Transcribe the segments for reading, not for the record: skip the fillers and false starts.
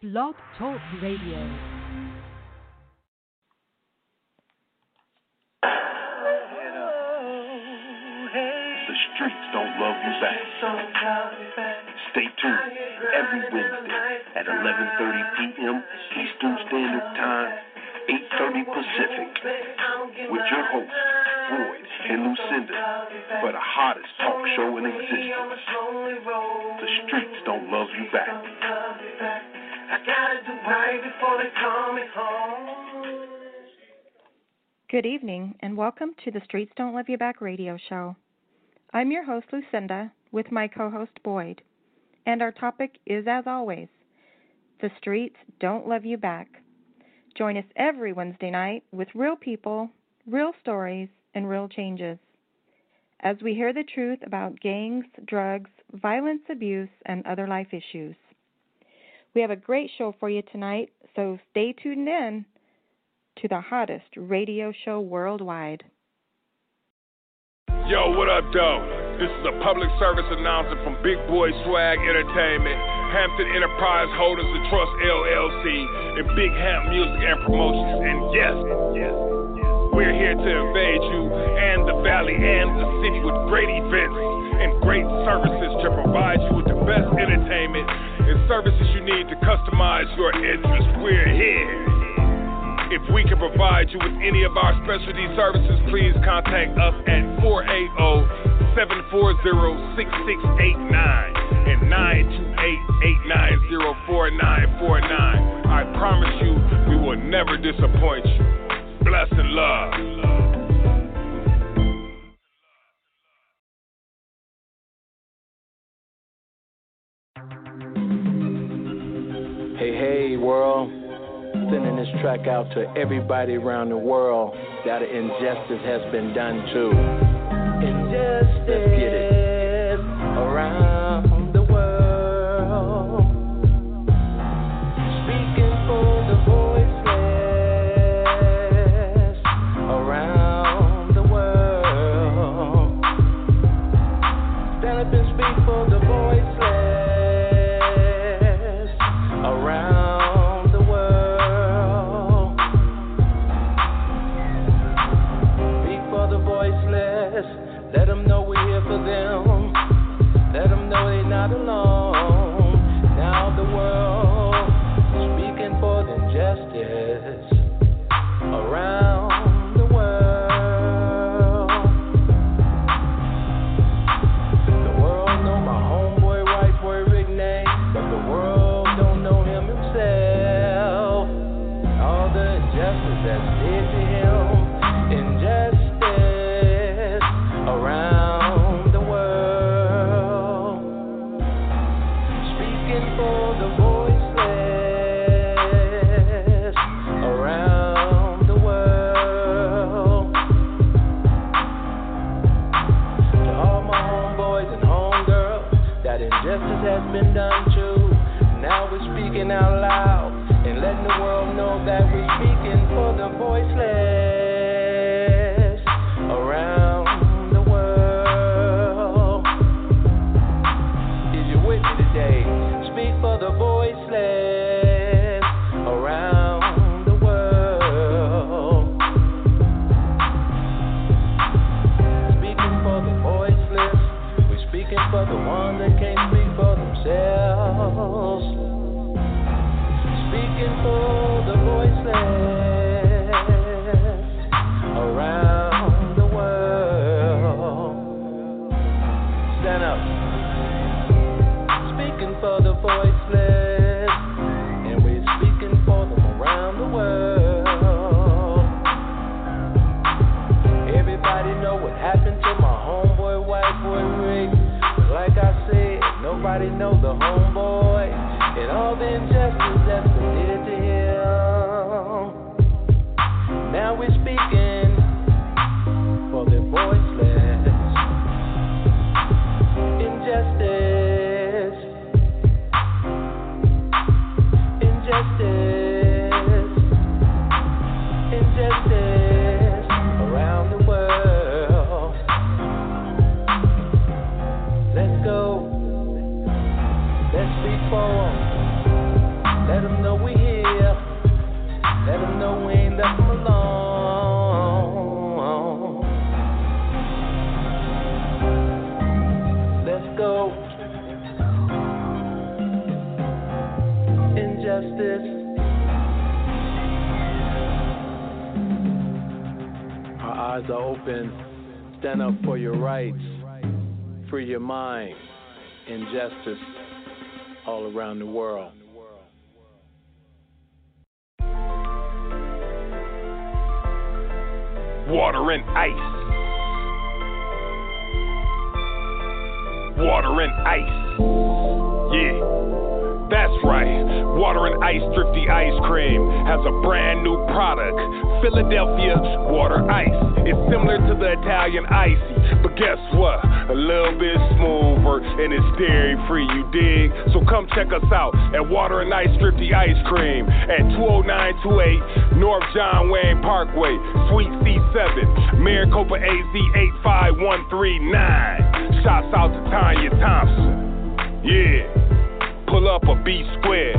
Blog Talk Radio. The streets don't love you back. Stay tuned every Wednesday at 11:30 p.m. Eastern Standard Time, 8:30 Pacific, with your hosts, Boyd and Lucinda, for the hottest talk show in existence. The streets don't love you back. I gotta do right before they call me home. Good evening, and welcome to the Streets Don't Love You Back radio show. I'm your host, Lucinda, with my co-host, Boyd, and our topic is, as always, the streets don't love you back. Join us every Wednesday night with real people, real stories, and real changes, as we hear the truth about gangs, drugs, violence, abuse, and other life issues. We have a great show for you tonight, so stay tuned in to the hottest radio show worldwide. Yo, what up, though? This is a public service announcement from Big Boy Swag Entertainment, Hampton Enterprise Holders of Trust LLC, and Big Hamp Music and Promotions. And yes, we're here to invade you and the valley and the city with great events and great services to provide you with the best entertainment and services you need to customize your interests. We're here. If we can provide you with any of our specialty services, please contact us at 480-740-6689 and 928-890-4949. I promise you, we will never disappoint you. Bless and love. Hey, world. Sending this track out to everybody around the world that an injustice has been done to. Injustice. Let's get it. Around the world. Speaking for the voiceless. Around the world. Stand up and speak for the voiceless. Around. Let them know we're here for them. Let them know they're not alone. Now the world speaking for the justice around the world. The world know my homeboy, white boy Rick name, but the world don't know him himself. All the injustice that's did to him, injustice. Around the world, speaking for the voiceless. Around the world, to all my homeboys and homegirls that injustice has been done to. Now we're speaking out loud and letting the world know that we're speaking for the voiceless. Around. Speak for the voiceless around the world. Speaking for the voiceless, we're speaking for the ones that can't speak for themselves. Speaking for the voiceless around the world. Stand up. For the voiceless, and we're speaking for them around the world. Everybody know what happened to my homeboy, white boy Rick. But like I said, nobody know the homeboy and all the injustice that's been did to him. Now we're speaking for the voiceless. Injustice. Injustice around the world. Let's go. Let's speak for them. Let them injustice. Our eyes are open. Stand up for your rights. Free your mind. Injustice all around the world. Water and ice. Water and ice. Yeah, that's right. Water and Ice Thrifty Ice Cream has a brand new product. Philadelphia Water Ice. It's similar to the Italian Icy, but guess what? A little bit smoother and it's dairy free, you dig? So come check us out at Water and Ice Thrifty Ice Cream at 20928 North John Wayne Parkway, Suite C7, Maricopa AZ 85139. Shouts out to Tanya Thompson. Yeah, pull up a B squared.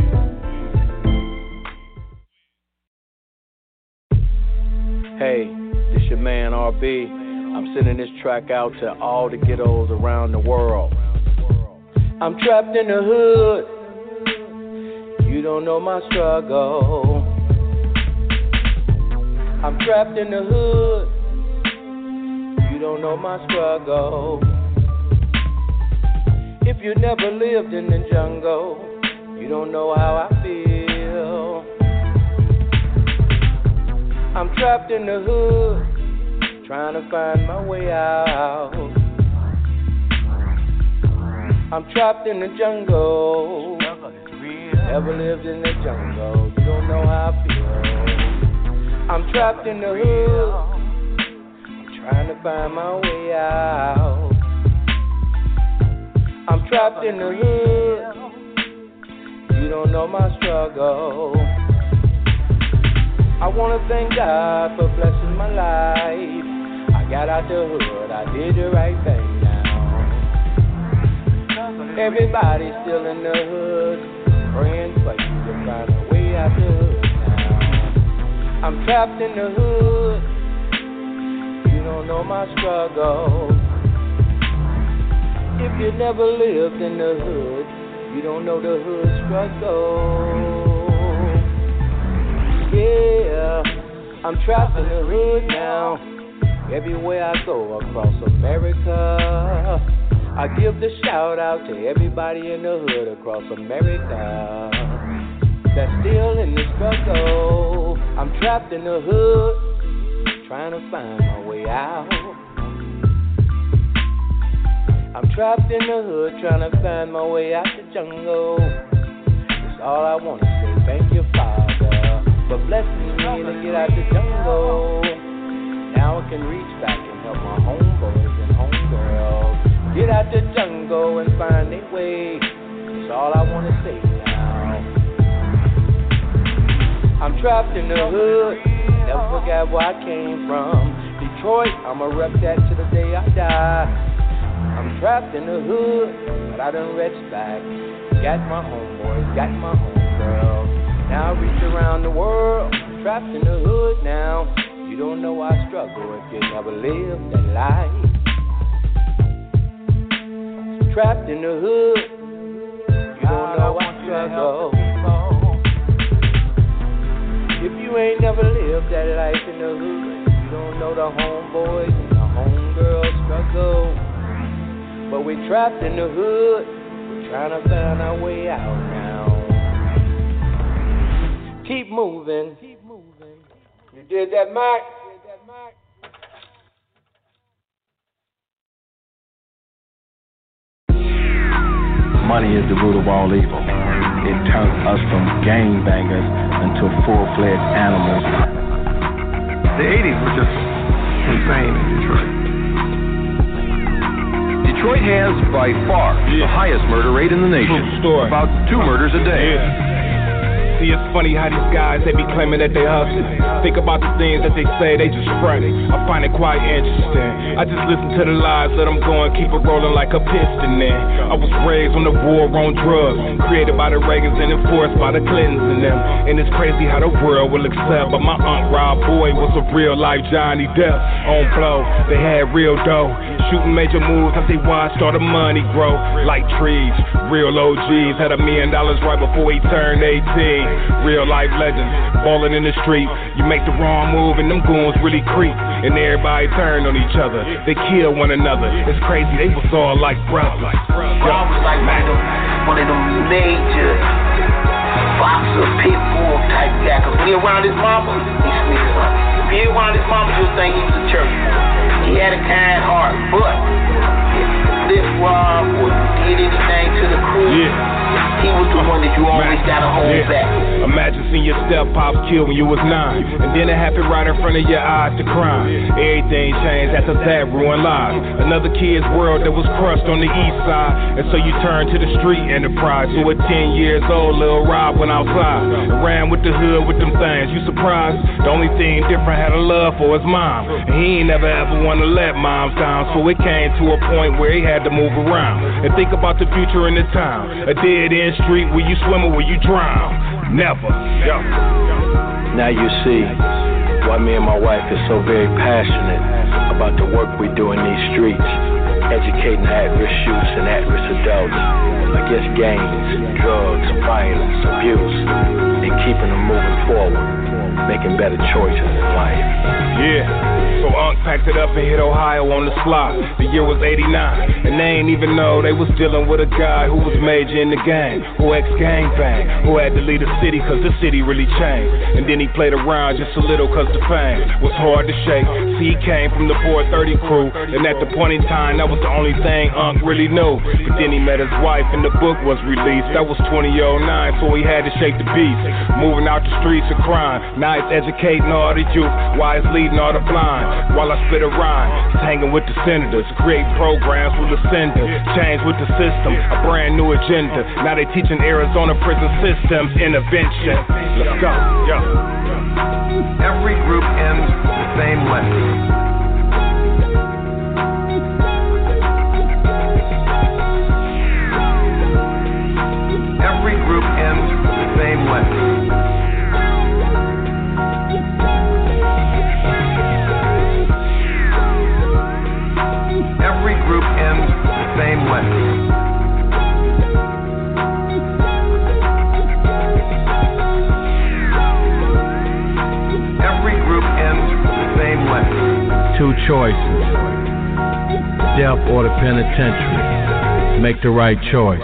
Hey, this your man RB. I'm sending this track out to all the ghettos around the world. I'm trapped in the hood. You don't know my struggle. I'm trapped in the hood. You don't know my struggle. If you never lived in the jungle, you don't know how I feel. I'm trapped in the hood, trying to find my way out. I'm trapped in the jungle. Never lived in the jungle, you don't know how I feel. I'm trapped in the hood, I'm trying to find my way out. I'm trapped in the hood, you don't know my struggle. I wanna thank God for blessing my life. I got out the hood, I did the right thing now. Everybody's still in the hood, praying for you to find a way out the hood now. I'm trapped in the hood, you don't know my struggle. If you never lived in the hood, you don't know the hood struggle. Yeah, I'm trapped in the hood now. Everywhere I go across America, I give the shout out to everybody in the hood across America that's still in the struggle. I'm trapped in the hood, trying to find my way out. I'm trapped in the hood, trying to find my way out the jungle. That's all I want to say. Thank you, Father, for blessing me to get out the jungle. Now I can reach back and help my homeboys and homegirls get out the jungle and find their way. That's all I want to say now. I'm trapped in the hood, never forget where I came from. Detroit, I'ma rep that to the day I die. I'm trapped in the hood, but I done reached back. Got my homeboys, got my homegirls. Now I reach around the world, trapped in the hood now. You don't know I struggle if you never lived that life. Trapped in the hood, you don't know I struggle. If you ain't never lived that life in the hood, you don't know the homeboys and the homegirls struggle. But we trapped in the hood, we're trying to find our way out now. Keep moving. You did that, Mike? Money is the root of all evil. It turned us from gangbangers into full-fledged animals. The 80s were just insane in Detroit. Detroit has, by far, the highest murder rate in the nation. About 2 murders a day. See, it's funny how these guys, they be claiming that they hustling. Think about the things that they say, they just fronting. I find it quite interesting. I just listen to the lies, let them go and keep it rolling like a piston then. I was raised on the war on drugs, created by the Reagans and enforced by the Clintons and them. And it's crazy how the world will accept, but my Uncle Rob Boy was a real life Johnny Depp. On flow, they had real dough, shooting major moves as they watched all the money grow. Like trees, real OGs, had $1 million right before he turned 18. Real life legends, ballin' in the street. You make the wrong move and them goons really creep, and everybody turned on each other. They kill one another. It's crazy, they was all like brothers. Rob was like one of them major boxer, pit bull type guy. Cause when he around his mama, he sneaks up. If he around his mama, you'll think he was a church boy. He had a kind heart, but if you flip Rob or you did anything to the crew, he was the one that you always gotta hold back. Imagine seeing your step-pops killed when you was 9, and then it happened right in front of your eyes, the crime. Everything changed after that, ruined lives. Another kid's world that was crushed on the east side, and so you turn to the street enterprise. So at 10 years old, Lil Rob went outside and ran with the hood with them things. You surprised? The only thing different had a love for his mom, and he ain't never ever want to let moms down. So it came to a point where he had to move around and think about the future in the town. A dead-end street, will you swim or will you drown? Never. Now you see why me and my wife is so very passionate about the work we do in these streets, educating at-risk youths and at-risk adults against gangs, drugs, violence, abuse, and keeping them moving forward, making better choices in life. So Unc packed it up and hit Ohio on the slot. The year was 89, and they ain't even know they was dealing with a guy who was major in the game, who ex-gangbang, who had to leave the city cause the city really changed. And then he played around just a little cause the fame was hard to shake. See, he came from the 430 crew, and at the point in time, that was the only thing Unc really knew. But then he met his wife and the book was released. That was 2009, so he had to shake the beast. Moving out the streets of crime, now he's educating all the youth, while he's leading all the blind. While I spit a rhyme, he's hanging with the senators, create programs with Lucinda, change with the system, a brand new agenda. Now they teaching Arizona prison systems intervention. Let's go. Every group ends the same way. Every group ends the same way. Every group ends the same way. Every group ends the same way. Two choices, death or the penitentiary. Make the right choice.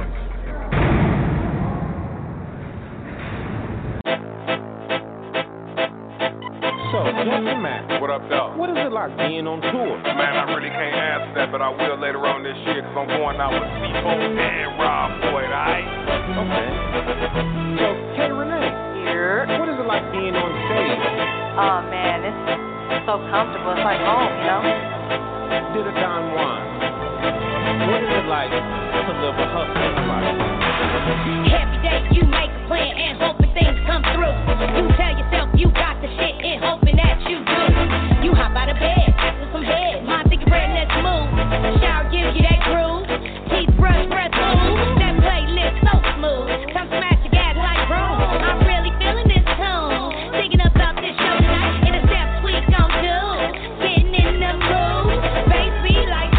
What up, dog? What is it like being on tour? Man, I really can't answer that, but I will later on this year, cause I'm going out with C4 and Rob Boyd, alright? Okay. So, hey, Renee. Here. What is it like being on stage? Oh, man, it's so comfortable. It's like home, you know? Did a Don Juan. What is it like to live a hustler's life? Every day you make a plan and hoping things come through. You tell yourself you got the shit and hoping that you do. You hop out of bed with some head, mind thinking red, let's move. Shower gives you that groove, teeth brush, breath move. That playlist so smooth, come smash your gas like room. I'm really feeling this tune, thinking about this show tonight and the steps we gon' do. Getting in the mood, bass be like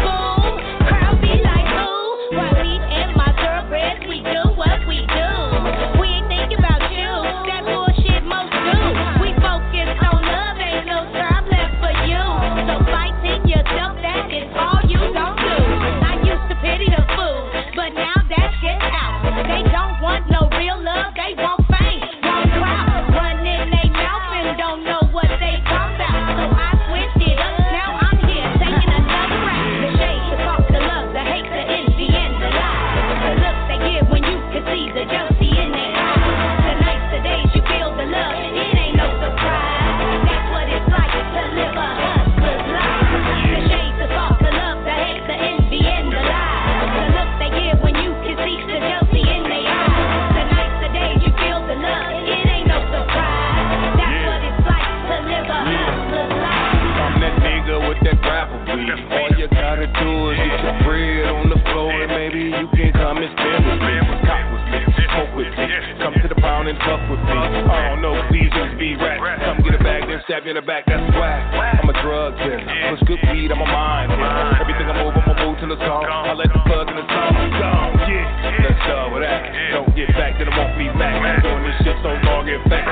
fuck with me. I don't know, these niggas be rats. Come get it back, then stab you in the back, that's whack. I'm a drug dealer, push good weed, I'm a mind dealer. Everything I move, I'ma move till it's gone. I let the plug in the song, gone, yeah. Let's start with that. Don't get back, then it won't be back. Doing this shit so long, get back.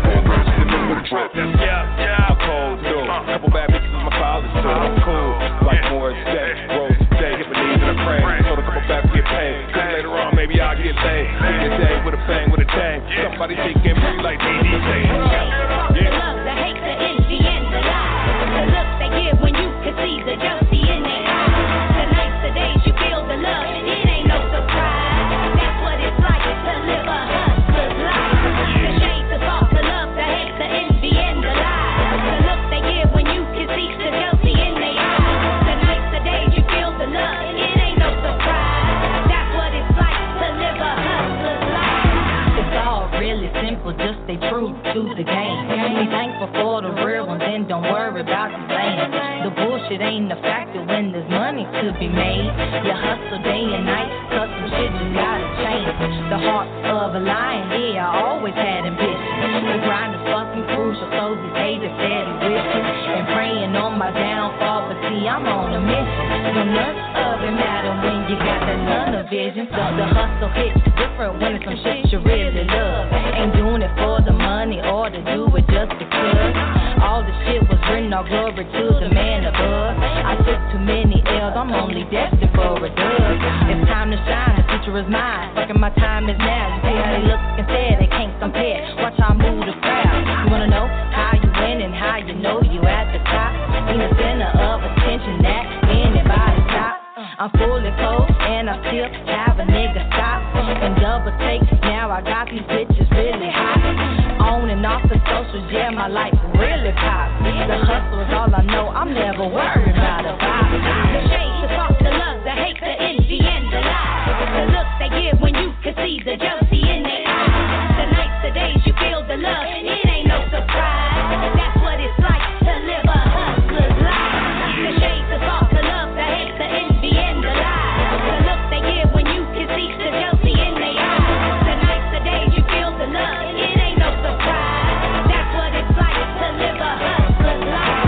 Trap, yeah, I'm cold too. Couple bad bitches in my college too. I'm cool, like Morris Day, Rose Day, hit my knees and I pray. So to come back and get paid. Cause later on, maybe I'll get laid. End the day with a bang, with a dang. Somebody thinking me like DDJ. The love, the hate, the envy, and the lie. The look they give when you can see the jealousy in their eyes. The nights, the days you feel the love, it ain't no surprise. That's what it's like to live a hustler's life. The shade, the thought, the love, the hate, the envy, and the lie. The look they give when you can see the jealousy in their eyes. The nights, the days you feel the love, it ain't no surprise. That's what it's like to live a hustler's life. It's all really simple, just stay true to the game. Be thankful for the real ones and don't worry about the blame. The bullshit ain't a factor when there's money to be made. You hustle day and night, cause some shit just gotta change. The heart of a lion, yeah, I always had ambition. The grind is fucking crucial, so these haters steady wishing and praying on my downfall, but see, I'm on a mission. No none of it matter when you got that tunnel vision. The hustle hits different when it's some shit you really love. Ain't doing it for the money or to do it just because. All the shit was written, all glory to the man above. I took too many L's, I'm only destined for a dub. It's time to shine, the future is mine. Fucking my time is now. You see how they look and say they can't compare. Watch how I move the crowd. You wanna know how you win and how you know you at the top. Be the center of attention that anybody stop. I'm fully clothed and I still have a nigga stop. And double takes, now I got these bitches really hot. On and off the socials, yeah, my life really pop. The hustle is all I know, I'm never worried about a vibe. The shade, the talk, the love, the hate, the envy, and the lie. The look they give when you can see the jealousy in their eyes. The nights, the days you feel the love, it ain't no surprise. That's what it's like to live a hustler's life. The shade, the talk, the love, the hate, the envy, and the lie. The look they give when you can see the jealousy in their eyes. The nights, the days you feel the love, it ain't no surprise. That's what it's like to live a hustler's life.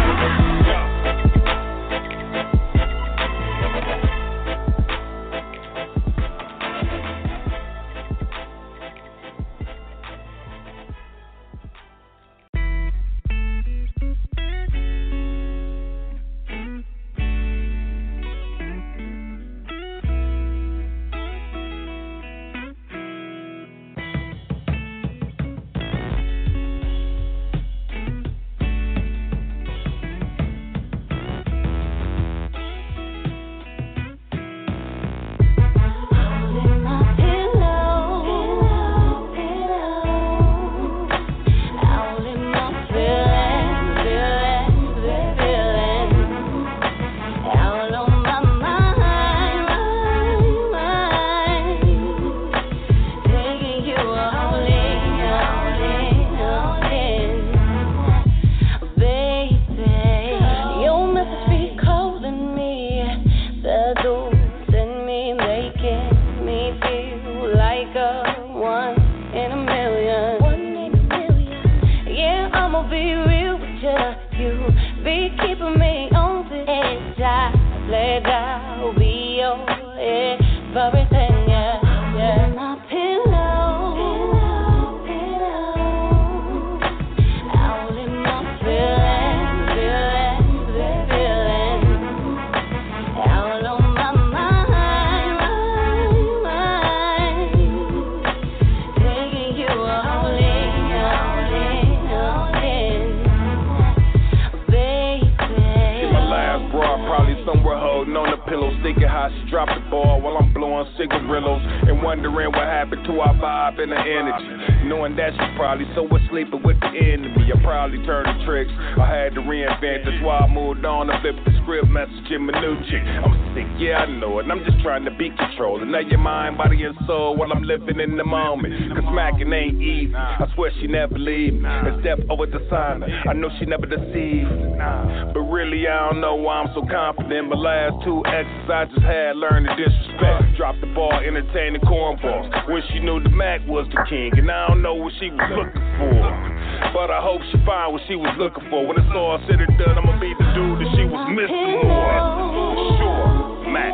Flip the script, messaging Minucci. I'm sick, yeah, I know it. I'm just trying to be controlling of your mind, body, and soul while I'm living in the moment. Cause smacking ain't easy. I swear she never leave me. It's depth over designer. I know she never deceived. But really, I don't know why I'm so confident. My last 2 exes I just had learned to disrespect. Dropped the ball, entertaining cornballs. When she knew the Mac was the king. And I don't know what she was looking for. But I hope she find what she was looking for. When it's all said and done, I'ma be the dude that she was missing more. For sure, Mac.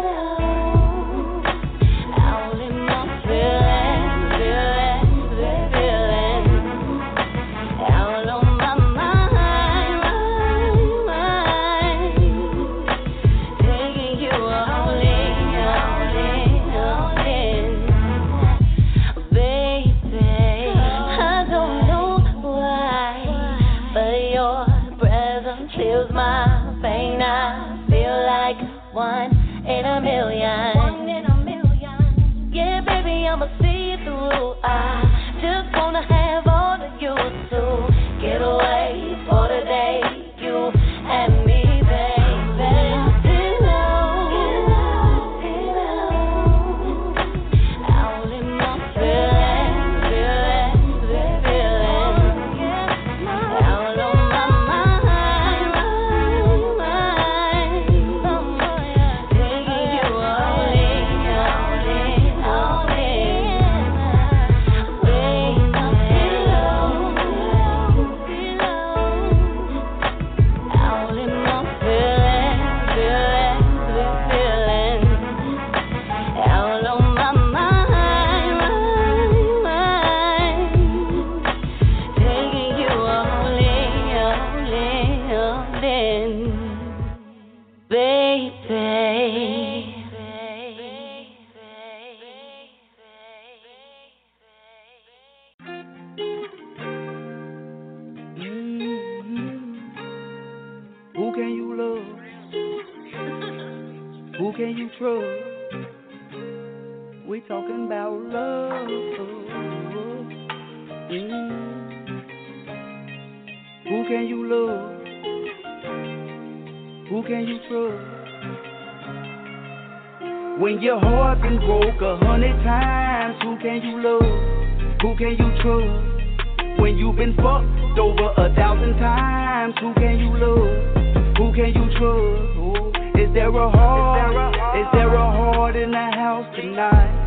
Out in my feeling. Out on my mind. Taking you all in. Baby, I don't know why, but your presence heals my pain. I feel like 1 in a million. Yeah, baby, I'ma see it through. I just wanna have all of you to get away for the day. You and me, baby. Out in my feeling. Out on my mind. Taking you all in. Out in my feeling. Out on my mind. Taking you all in, baby. Who can you love? Who can you trust? We talking about love. Who can you love? Who can you trust? When your heart been broke 100 times, who can you love? Who can you trust? When you've been fucked over 1,000 times, who can you love? Who can you trust? Oh, is there a heart? Is there a heart in the house tonight?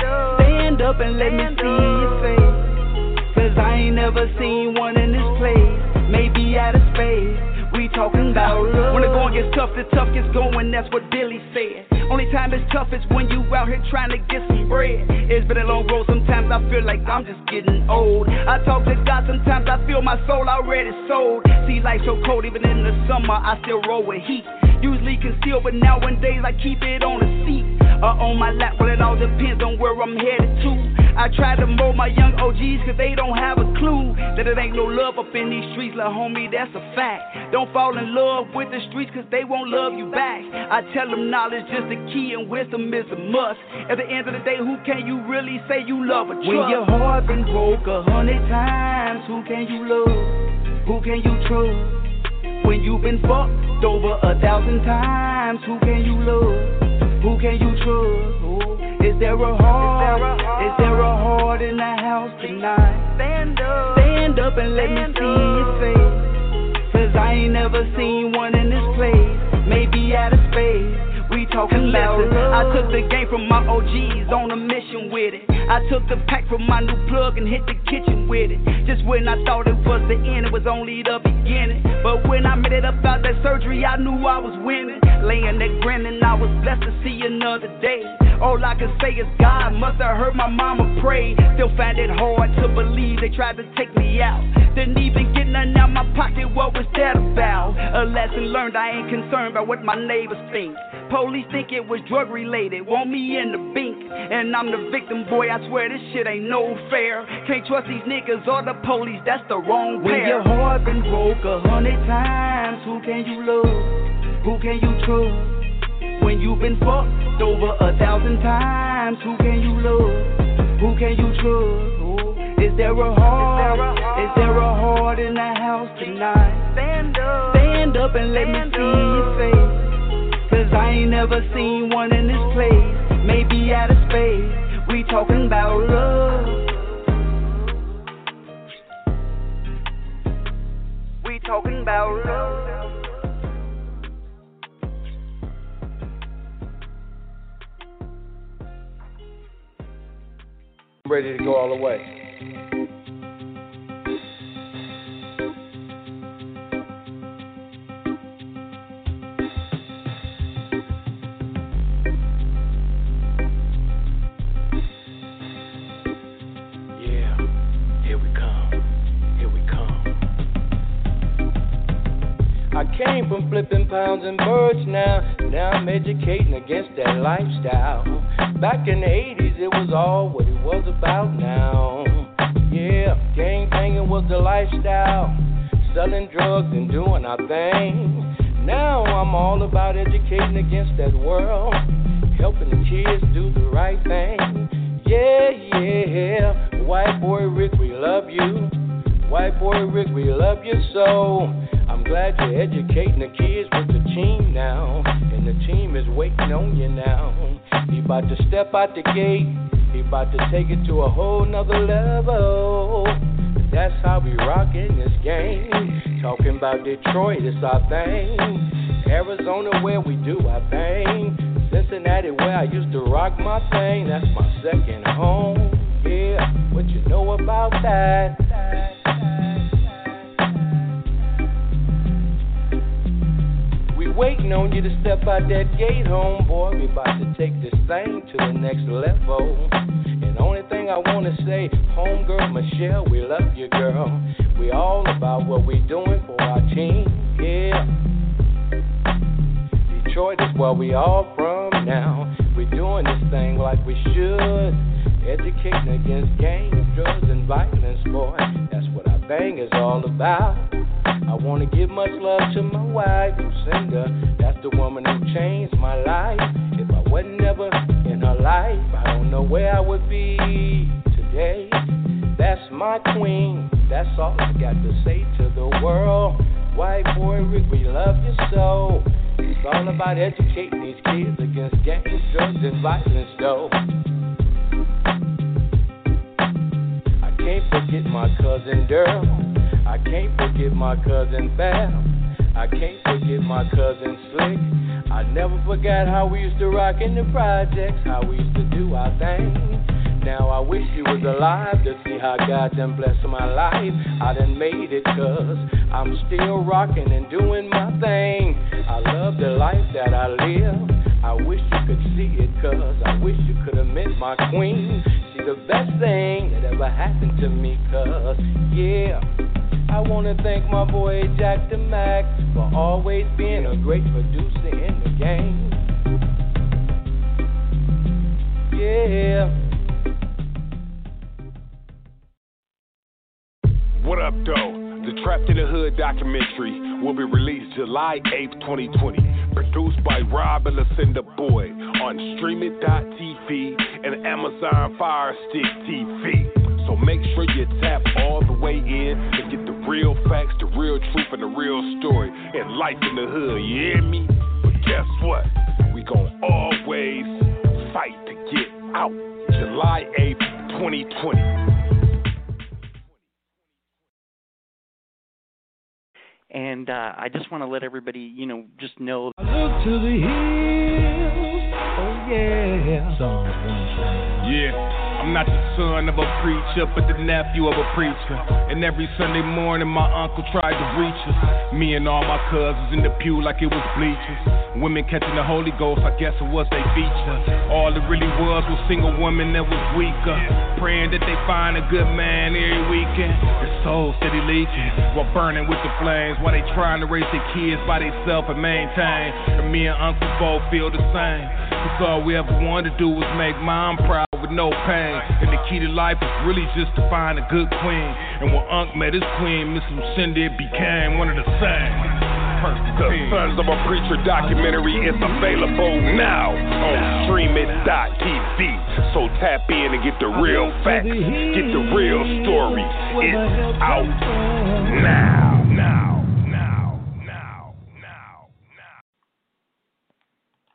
Stand up and let me see your face. Cause I ain't never seen one in this place. Maybe out of space. We talking about love. When the going gets tough, the tough gets going. That's what Billy said. Only time it's tough is when you out here trying to get some bread. It's been a long road. Sometimes I feel like I'm just getting old. I talk to God. Sometimes I feel my soul already sold. See, life's so cold. Even in the summer, I still roll with heat. Usually concealed, but nowadays I keep it on the seat or on my lap. Well, it all depends on where I'm headed to. I try to mold my young OGs cause they don't have a clue that it ain't no love up in these streets, little homie, that's a fact. Don't fall in love with the streets cause they won't love you back. I tell them knowledge is the key and wisdom is a must. At the end of the day, who can you really say you love or trust? When your heart been broke 100 times, who can you love? Who can you trust? When you've been fucked over 1,000 times, who can you love? Who can you trust? Oh, is there a heart? Is there a heart in the house tonight? Stand up and let me see your face. Cause I ain't never seen one in this place. Maybe out of space. We talking about love. I took the game from my OGs on a mission with it. I took the pack from my new plug and hit the kitchen with it. Just when I thought it was the end, it was only the beginning. But when I made it up out that surgery, I knew I was winning. Laying there grinning, I was blessed to see another day. All I can say is God must have heard my mama pray. Still find it hard to believe they tried to take me out. Didn't even get nothing out my pocket, what was that about? A lesson learned, I ain't concerned about what my neighbors think. Police think it was drug related, want me in the bink. And I'm the victim, boy, I swear this shit ain't no fair. Can't trust these niggas or the police, that's the wrong pair. When your heart been broke 100 times, who can you love? Who can you trust? When you've been fucked over 1,000 times, who can you love? Who can you trust? Oh, is there a heart? Is there a heart in the house tonight? Stand up and let me see your face. I ain't never seen one in this place. Maybe out of space. We talking about love. We talking about love. I'm ready to go all the way. Came from flipping pounds and birds now I'm educating against that lifestyle. Back in the 80s, it was all what it was about now. Yeah, gang banging was the lifestyle. Selling drugs and doing our thing. Now I'm all about educating against that world. Helping the kids do the right thing. Yeah. White boy Rick, we love you. White boy Rick, we love you so. I'm glad you're educating the kids with the team now. And the team is waiting on you now. He about to step out the gate. He about to take it to a whole nother level. That's how we rock in this game. Talking about Detroit, it's our thing. Arizona, where we do our thing. Cincinnati, where I used to rock my thing. That's my second home. Yeah, what you know about that? Waiting on you to step out that gate, homeboy. We about to take this thing to the next level. And the only thing I want to say, homegirl Michelle, we love you, girl. We all about what we doing for our team, yeah. Detroit is where we all from now. We doing this thing like we should. Educating against gangs, drugs, and violence, boy. That's what our thing is all about. I want to give much love to my wife, Lucinda. That's the woman who changed my life. If I wasn't ever in her life, I don't know where I would be today. That's my queen. That's all I got to say to the world. White boy Rick, we love you so. It's all about educating these kids against gangs, drugs, and violence, though. I can't forget my cousin Daryl. I can't forget my cousin Val. I can't forget my cousin Slick. I never forgot how we used to rock in the projects, how we used to do our thing. Now I wish you was alive to see how God done blessed my life. I done made it 'cause I'm still rocking and doing my thing. I love the life that I live. I wish you could see it 'cause I wish you could have met my queen. She the best thing that ever happened to me 'cause, yeah. I want to thank my boy Jack the Mac for always being a great producer in the game. Yeah. What up, though? The Trapped in the Hood documentary will be released July 8th, 2020. Produced by Rob and Lucinda Boyd on Streamit.tv and Amazon Fire Stick TV. So make sure you tap all the way in and get the real facts, the real truth, and the real story and life in the hood, you hear me? But guess what? We gon' always fight to get out. July 8th, 2020. And I just want to let everybody, just know. I look to the hills, oh yeah. Yeah. I'm not the son of a preacher, but the nephew of a preacher. And every Sunday morning, my uncle tried to reach us. Me and all my cousins in the pew like it was bleachers. Women catching the Holy Ghost, I guess it was they feature. All it really was single women that was weaker. Praying that they find a good man every weekend. Their souls steady leaking while burning with the flames. While they trying to raise their kids by themselves and maintain. And me and Uncle both feel the same. Cause all we ever wanted to do was make mom proud with no pain. And the key to life is really just to find a good queen. And when Unc met his queen, Miss Lucinda, it became one of the same. The Sons of a Preacher documentary is available now on Streamit.tv. So tap in and get the real facts, get the real story. It's out now.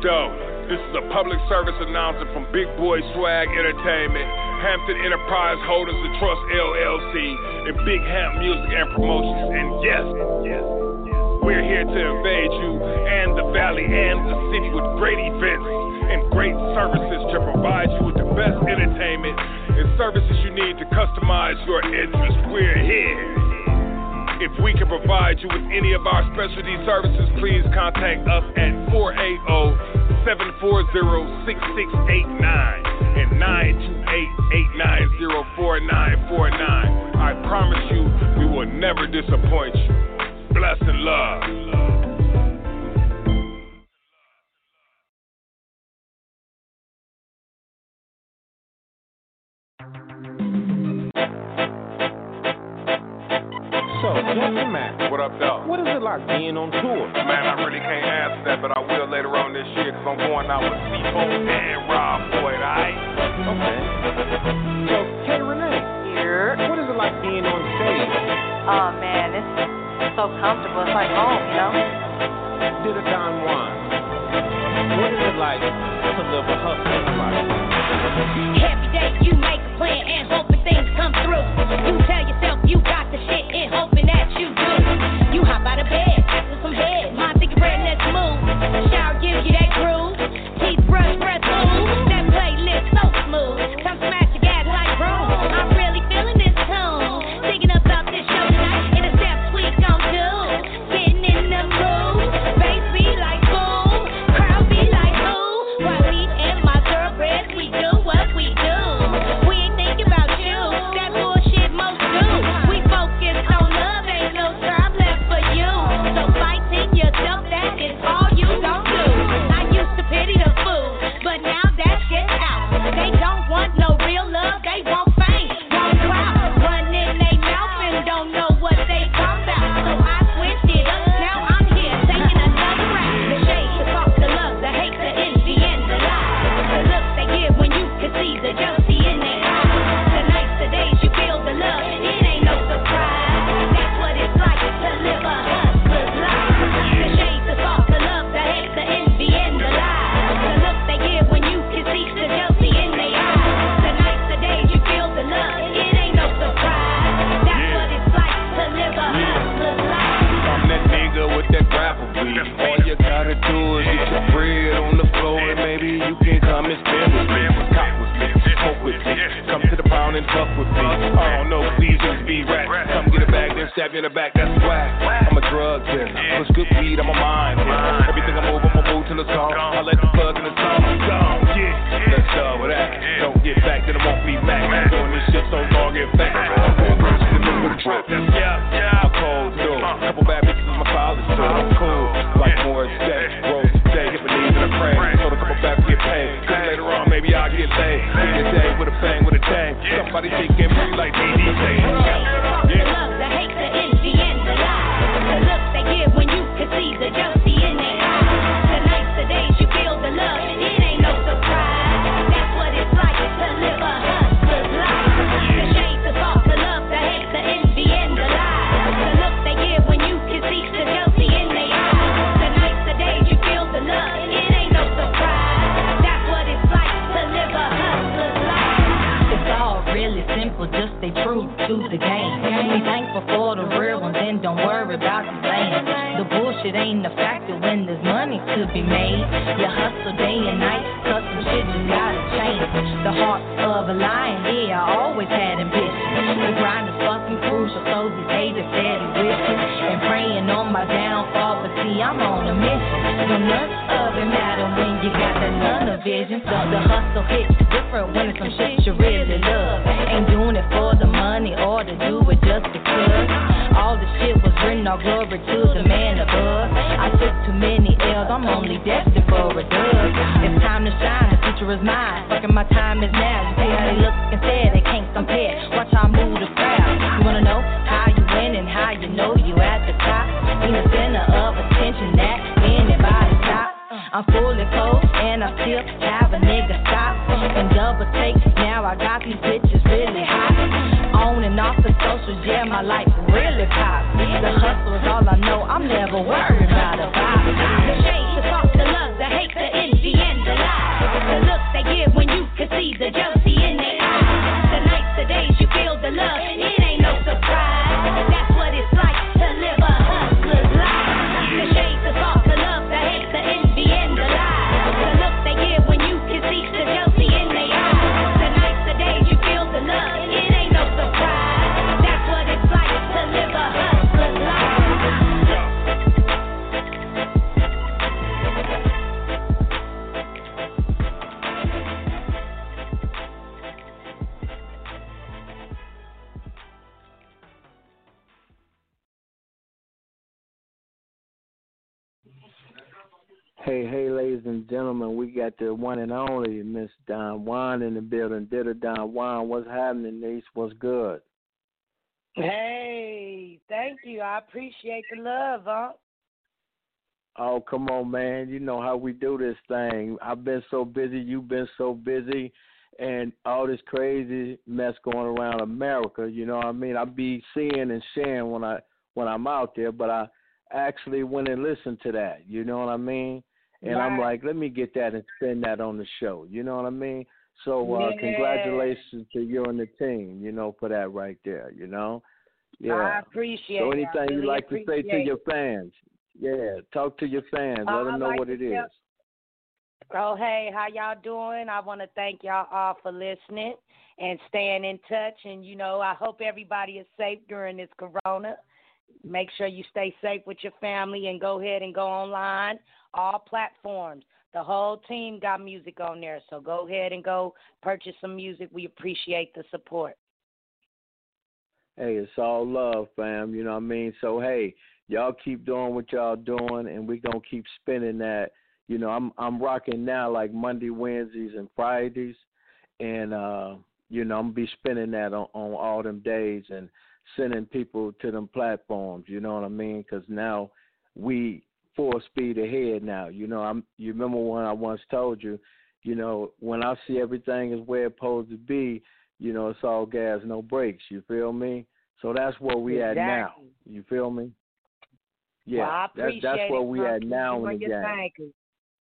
dope. This is a public service announcement from Big Boy Swag Entertainment, Hampton Enterprise Holders of Trust LLC, and Big Hamp Music and Promotions. And yes, we're here to invade you and the valley and the city with great events and great services to provide you with the best entertainment and services you need to customize your interest. We're here. If we can provide you with any of our specialty services, please contact us at 480-740-6689 and 928-890-4949. I promise you, we will never disappoint you. Bless and love. What up, dog? What is it like being on tour? Man, I really can't answer that, but I will later on this year, because I'm going out with C-Bo and Rob Boyd, alright? Okay. So, hey, Renee. Here. What is it like being on stage? Oh, man, it's so comfortable. It's like home, you know? Did a Don Juan. What is it like to live a hustler's life? Every day you make a plan and hoping things come through. You tell yourself you got the shit and hoping that you do. You hop out of bed with some head, mind thinking red, let's move. Shower gives you that groove, teeth brush, breath move. That playlist so smooth, come smash your gas like room. I'm really feeling this tune, thinking about this show tonight and the steps we gon' do. Getting in the mood, bass be like boom, crowd be like ooh. While me and my girlfriends, we do what we do. We ain't thinking about you, that bullshit most do. We focus on love, ain't no time left for you. So fighting yourself, that is all you gon' do. I used to pity the fool, but now that shit's out. They don't want no real love, they want fame, want clout. Running they mouth and don't know what they talk about. So I switched it up, now I'm here taking another rap. The shade, the talk, the love, the hate, the envy, and the lie. The looks they give when you can see the jealousy in their eyes. The nights, the days you feel the love, it ain't no surprise. That's what it's like to live a hustler's life. The shade, the talk, the love, the hate, the envy, and the lie. The looks they give when you can see the jealousy in their eyes. The nights, the days you feel the love, it ain't no surprise. That's what it's like to live a hustler's life. I'm that nigga with that grapple beat. All you gotta do is get your bread on the floor and maybe you can come and spend with me. Cop with me, smoke with me. Come to the pound and fuck with me. I don't know, please just be right. Come get a bag, then stab you in the back, that's whack. I'm a drug dealer, push good weed, I'm a mind dealer. Everything I move, I'ma move till it's gone. I let the plug in the song, gone, yeah. Let's start with that. Don't get back, then I won't be back. Doing this shit so long, get back. Yeah, I'm cold too. Couple bad bitches in my college too. I'm cool, like Morris Day, Rose Day, hit my knees and I pray. So to come back to get paid. Cause later on, maybe I'll get laid. Need a day with a bang, with a tang. Somebody thinking me like DDJ. The love, the hate, the envy, and the lie. The looks they give when you can see the jealousy in their eyes. The nights, the days you feel the love, it ain't no surprise. That's what it's like to live a hustler's life. The shade, the talk, the love, the hate, the envy, and the lie. The looks they give when you can see the jealousy in their eyes. The nights, the days you feel the love, it ain't no surprise. That's what it's like to live a hustler's life. It's all really simple, just stay true to the game. Be thankful for the real ones and don't worry about the same. The bullshit ain't a factor when there's money to be made. You hustle day and night, custom shit just gotta change. The heart of a lion, yeah, I always had ambition. The grind is fucking crucial, so these haters steady wishing and praying on my downfall, but see, I'm on a mission. So none of it matter when you got that tunnel vision. So the hustle hits different when it's some shit you really love. Ain't doing it for the money or to do it just because. All the shit was written, all glory to the man above. I took too many L's, I'm only destined for a dub. It's time to shine, the future is mine. Fucking my time is now. You see how they look and say they can't compare. Watch how I move the crowd. You wanna know how you win and how you know you at the top. In the center of attention that anybody stop. I'm fully clothed and I still have a nigga stop. And double takes, now I got these bitches really hot. On and off the socials, yeah, my life really pop. The hustle is all I know, I'm never worried about a vibe. The shade, the talk, the love, the hate, the envy. Hey, ladies and gentlemen, we got the one and only Miss Don Juan in the building. Ditta Don Juan, what's happening, niece? What's good? Hey, thank you. I appreciate the love, huh? Oh, come on, man. You know how we do this thing. I've been so busy. You've been so busy. And all this crazy mess going around America, you know what I mean? I be seeing and sharing when I'm out there, but I actually went and listened to that, you know what I mean? And I'm like, let me get that and spin that on the show. You know what I mean? So congratulations to you and the team, you know, for that right there, you know? Yeah. I appreciate it. So anything really you like to say to your fans? Yeah, talk to your fans. Let them know what it is. Oh, hey, how y'all doing? I want to thank y'all all for listening and staying in touch. And, you know, I hope everybody is safe during this corona. Make sure you stay safe with your family and go ahead and go online. All platforms. The whole team got music on there, so go ahead and go purchase some music. We appreciate the support. Hey, it's all love, fam. You know what I mean? So, hey, y'all keep doing what y'all doing, and we're going to keep spinning that. You know, I'm rocking now like Monday, Wednesdays, and Fridays, and, you know, I'm going to be spinning that on all them days and sending people to them platforms, you know what I mean? Because now we full speed ahead now. You know, you remember when I once told you, you know, when I see everything is where it's supposed to be, you know, it's all gas, no brakes. You feel me? So that's where we at now. You feel me? Yeah, well, I appreciate that's where we at now in the game. Thinking.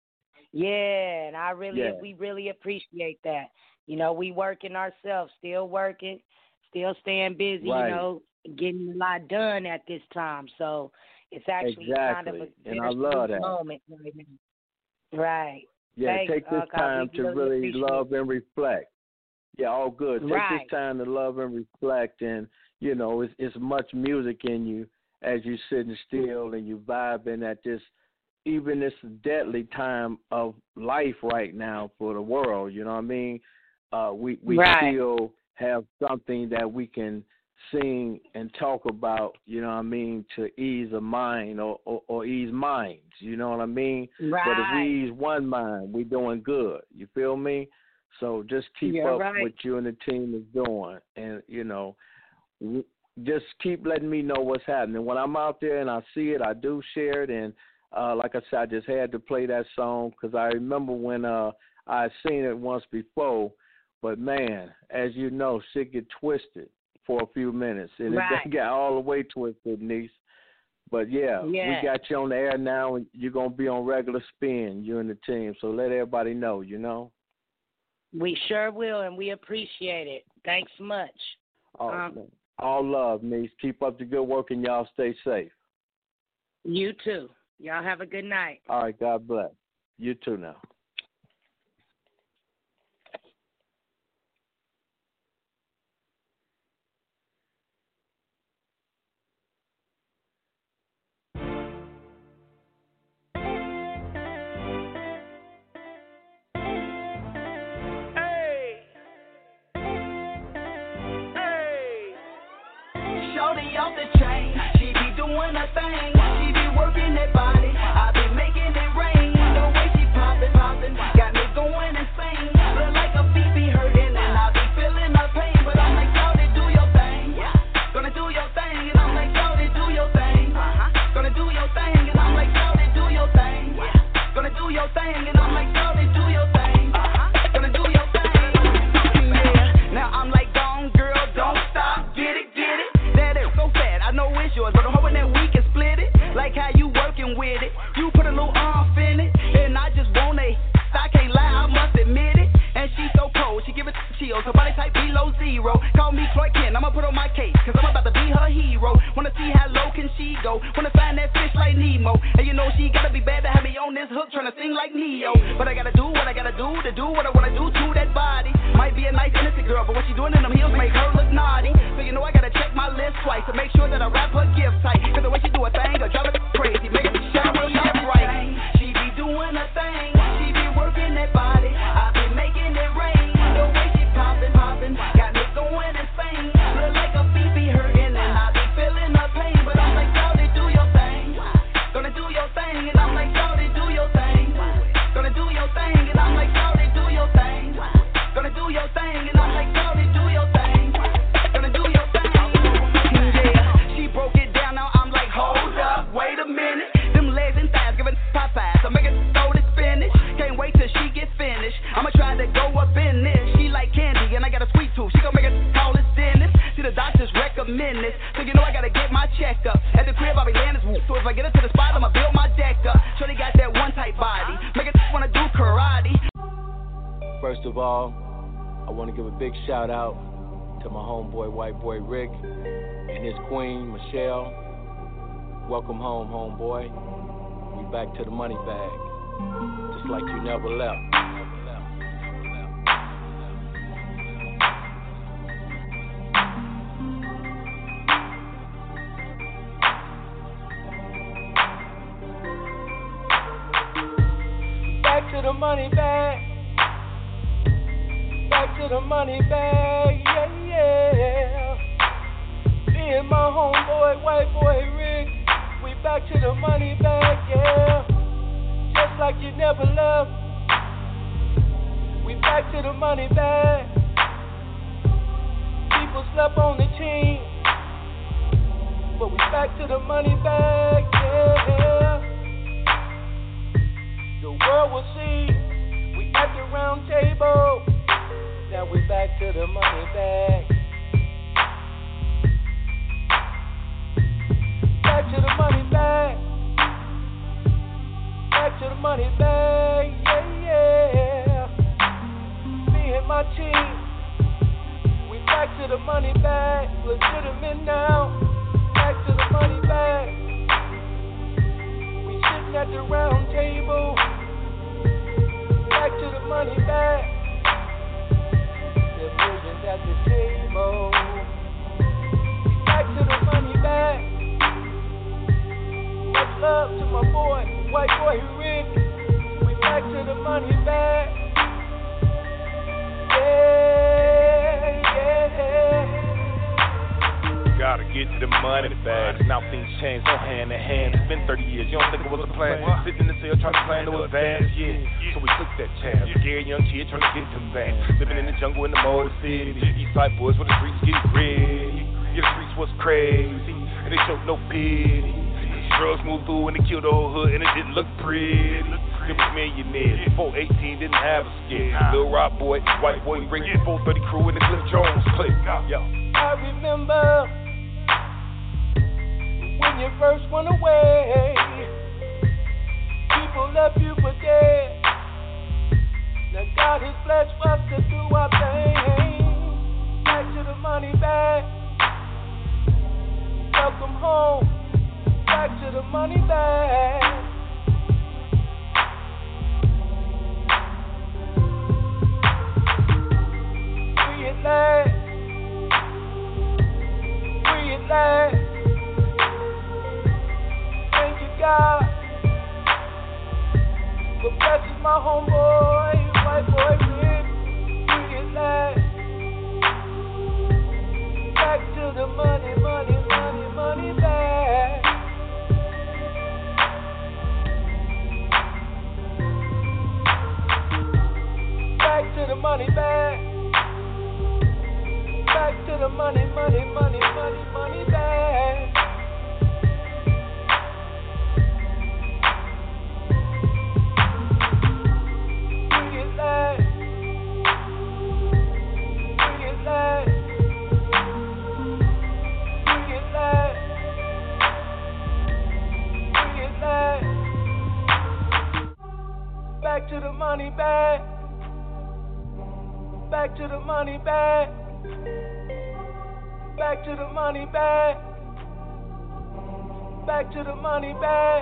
Yeah, and we really appreciate that. You know, we working ourselves, still working, still staying busy, right. You know, getting a lot done at this time. So it's actually kind of a bittersweet moment right now. Right. Yeah, Thanks, take this time to really love and reflect. Yeah, all good. Take this time to love and reflect, and, you know, it's much music in you as you're sitting still and you vibing at this, even this deadly time of life right now for the world, you know what I mean? We still have something that we can sing and talk about, you know what I mean, to ease a mind or ease minds, you know what I mean? Right. But if we ease one mind, we're doing good, you feel me? So just keep up what you and the team is doing, and, you know, just keep letting me know what's happening. When I'm out there and I see it, I do share it, and like I said, I just had to play that song because I remember when I had seen it once before, but, man, as you know, shit get twisted for a few minutes, and it got all the way twisted, niece. But, yeah, we got you on the air now, and you're going to be on regular spin, you and the team, so let everybody know, you know? We sure will, and we appreciate it. Thanks much. All love, niece. Keep up the good work, and y'all stay safe. You too. Y'all have a good night. All right, God bless. You too now. Off the chain, she be doing her thing, she be working that body, I be making it rain, the way she poppin', got me going insane, look like a feet be hurting and I be feeling her pain, but I'm like, Shawty, do your thing, gonna do your thing, and I'm like, Shawty, do your thing, gonna do your thing, and I'm like, Shawty, do your thing, gonna do your thing, and I'm like, Shawty, do your thing, gonna do your thing, yeah, now I'm like, gone girl, don't stop, get it, so fat, I know it's yours, but I'm hoping that we can split it. Like how you working with it, you put a little off in it, and I just want it. I can't lie, I must admit it. And she's so cold, she give it chills, her body type below zero. Call me Clark Kent, I'ma put on my case, cause I'm about to be her hero. Wanna see how low can she go, wanna find that fish like Nemo. And you know she gotta be bad to have me on this hook, tryna sing like Neo. But I gotta do what I gotta do to do what I wanna do to that body. Might be a nice innocent girl, but what she doing in them heels make her look naughty. So you know I gotta check my list twice to make sure that I wrap her gift tight. Cause the way she do a thing, I drive her crazy, make me shower left right. She be doing her thing, she be working that body, I be making it rain. The way she poppin', got me going insane. Look like her feet be hurting and I be feeling her pain, but I'm like, Shawty, do your thing, gonna do your thing, and I'm like, Shawty, do your thing, menace. So you know I gotta get my check up. At the crib, I'll be laying this whoop. So if I get into the spot, I'ma build my deck up. Sure they got that one type body. Make it wanna do karate. First of all, I want to give a big shout out to my homeboy, white boy Rick, and his queen, Michelle. Welcome home, homeboy. We back to the money bag, just like you never left. Back to the money bag. Back to the money bag, yeah, yeah. Me and my homeboy, white boy Rick, we back to the money bag, yeah. Just like you never left. We back to the money bag. People slept on the team, but we back to the money bag, yeah. The world will see, we at the round table. Now we back to the money bag. Back to the money bag. Back to the money bag, yeah, yeah. Me and my team, we back to the money bag. Legitimate now. Back to the money bag. We sitting at the round table. Back to the money bag. At the table, back to the money bag. Much love to my boy, white boy Rick. We back to the money bag. Yeah, yeah. Gotta get to the money bags. Now things change, so hand in hand. It's been 30 years, you don't think it was a plan? Sitting in the cell trying to plan to advance, yeah. So we took that chance. Scared young kid trying to get to that. Living in the jungle in the Motor City. Eastside boys where the streets get gritty. Yeah, the streets was crazy, and they showed no pity. Drugs moved through and they killed the whole hood, and it didn't look pretty. It was millionaires. 418 didn't have a scare. Lil Rock boy, white boy Rick, 430 crew in the Cliff Jones clip. Yo. I remember when you first went away, people left you for dead. Now God has blessed us to do our thing. Back to the money bag. Welcome home. Back to the money bag. Free at last. Free at last. Thank you, God, for blessing my homeboy, white boy Rick. Free at last. Back to the money, money, money, money bag. Back to the money bag. Back to the money, money, money, money, money bag. Free at last. Free at last. Free at last. Free at last. Back to the money bag. Back to the money bag. Back to the money bag. Back to the money bag.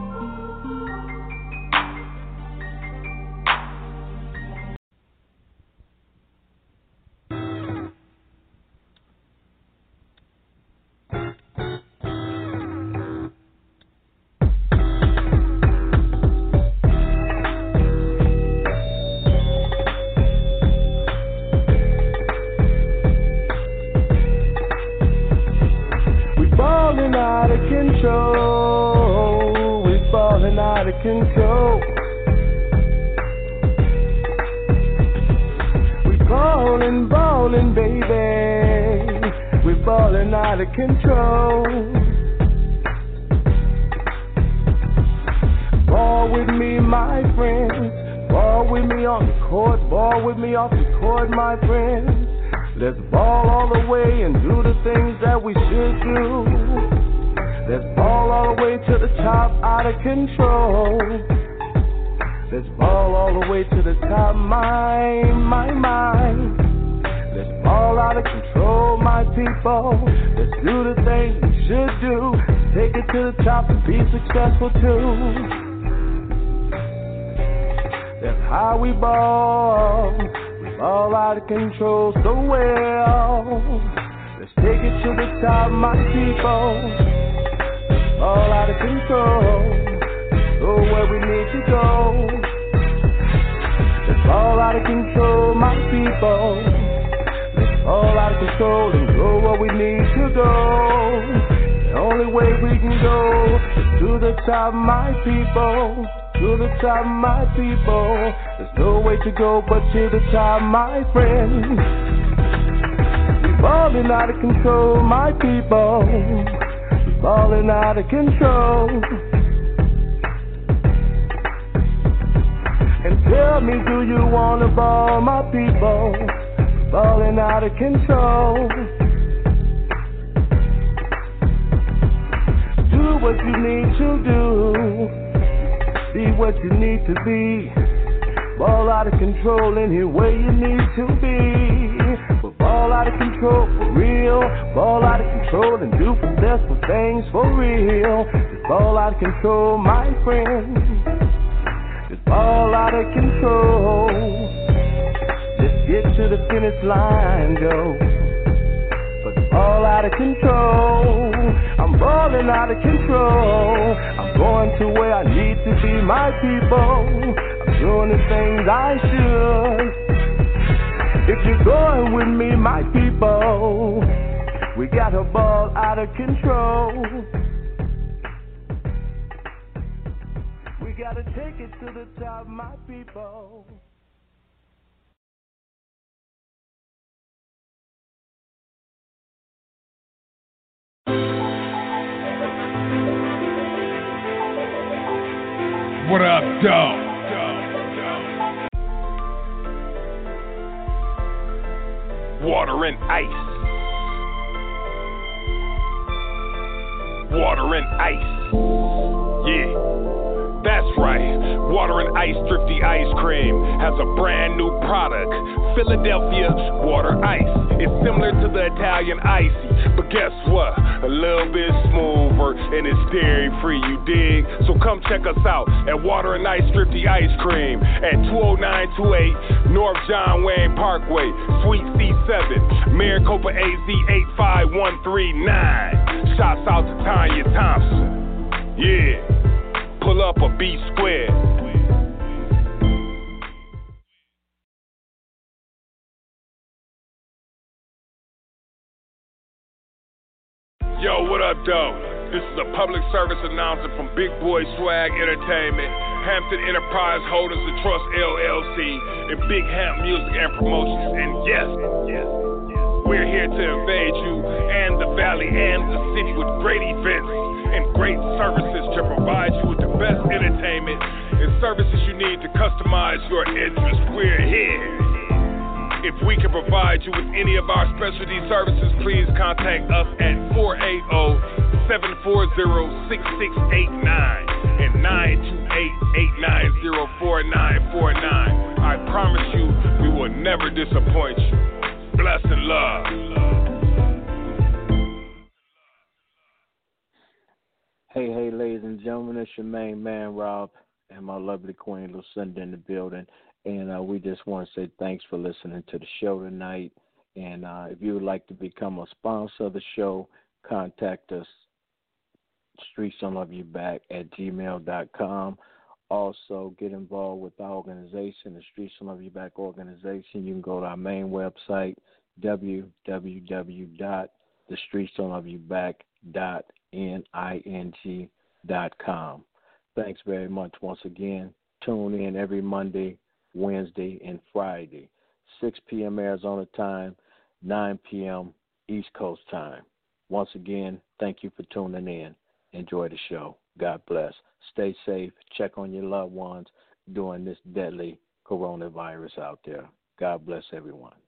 control. We're falling out of control. We're ballin', baby. We're falling out of control. Ball with me, my friends. Ball with me on the court. Ball with me off the court, my friends. Let's ball all the way and do the things that we should do. Let's ball all the way to the top, out of control. Let's ball all the way to the top, my. Let's ball out of control, my people. Let's do the things we should do. Take it to the top and be successful too. That's how we ball. We ball out of control so well. Let's take it to the top, my people. Let's ball out of control. Go where we need to go. Let's ball out of control, my people. Let's ball out of control and go where we need to go. The only way we can go is to the top, my people. To the top, my people. There's no way to go but to the top, my friends. We're falling out of control, my people. We're falling out of control. And tell me, do you wanna ball, my people? We're falling out of control. Do what you need to do. Be what you need to be. Ball out of control any way you need to be. But ball out of control for real. Ball out of control and do successful things for real. Just ball out of control, my friend. Just ball out of control. Just get to the finish line, go. But ball out of control. I'm balling out of control. I'm going to where I need to be, my people. I'm doing the things I should. If you're going with me, my people, we got a ball out of control. We gotta take it to the top, my people. What up, dog? Water and ice. Water and ice. Yeah, that's right. Water and Ice Thrifty Ice Cream has a brand new product. Philadelphia Water Ice. It's similar to the Italian Icy, but guess what? A little bit smoother and it's dairy free, you dig? So come check us out at Water and Ice Thrifty Ice Cream at 20928 North John Wayne Parkway, Suite C7, Maricopa AZ 85139. Shouts out to Tanya Thompson. Yeah, pull up a B square. Yo, what up, though? This is a public service announcement from Big Boy Swag Entertainment, Hampton Enterprise Holders of Trust LLC, and Big Hamp Music and Promotions. And yes, we're here to invade you and the valley and the city with great events and great services to provide you with the best entertainment and services you need to customize your interests. We're here. If we can provide you with any of our specialty services, please contact us at 480-740-6689 and 928-890-4949. I promise you, we will never disappoint you. Bless and love. Hey, ladies and gentlemen, it's your main man, Rob, and my lovely queen, Lucinda, in the building. And we just want to say thanks for listening to the show tonight. And if you would like to become a sponsor of the show, contact us, streetsdon'tloveyouback@gmail.com. Also, get involved with our organization, the Streets Don't Love You Back organization. You can go to our main website, www.thestreetsdon'tloveyouback.ning.com. Thanks very much once again. Tune in every Monday, Wednesday, and Friday, 6 p.m. Arizona time, 9 p.m. East Coast time. Once again, thank you for tuning in. Enjoy the show. God bless. Stay safe. Check on your loved ones during this deadly coronavirus out there. God bless everyone.